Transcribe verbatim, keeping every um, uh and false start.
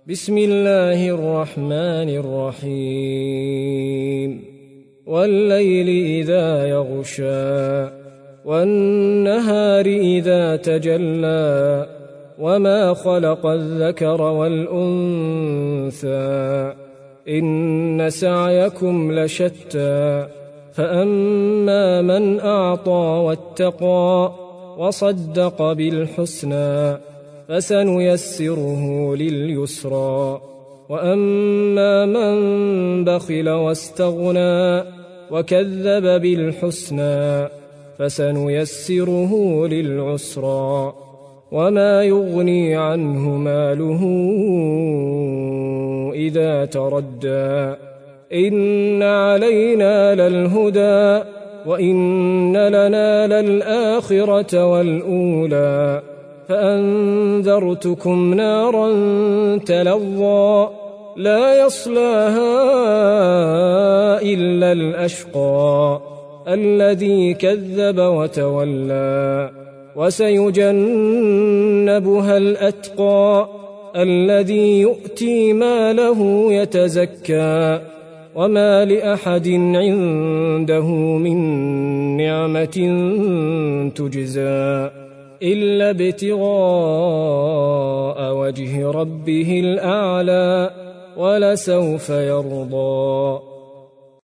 بسم الله الرحمن الرحيم والليل إذا يغشى والنهار إذا تجلى وما خلق الذكر والأنثى إن سعيكم لشتى فأما من أعطى واتقى وصدق بالحسنى فسنيسره لليسرى وأما من بخل واستغنى وكذب بالحسنى فسنيسره للعسرى وما يغني عنه ماله إذا تردى إن علينا للهدى وإن لنا للآخرة والأولى فأنذرتكم نارا تلظى لا يصلاها إلا الأشقى الذي كذب وتولى وسيجنبها الأتقى الذي يؤتي ماله يتزكى وما لأحد عنده من نعمة تجزى إلا ابتغاء وجه ربه الأعلى ولسوف يرضى.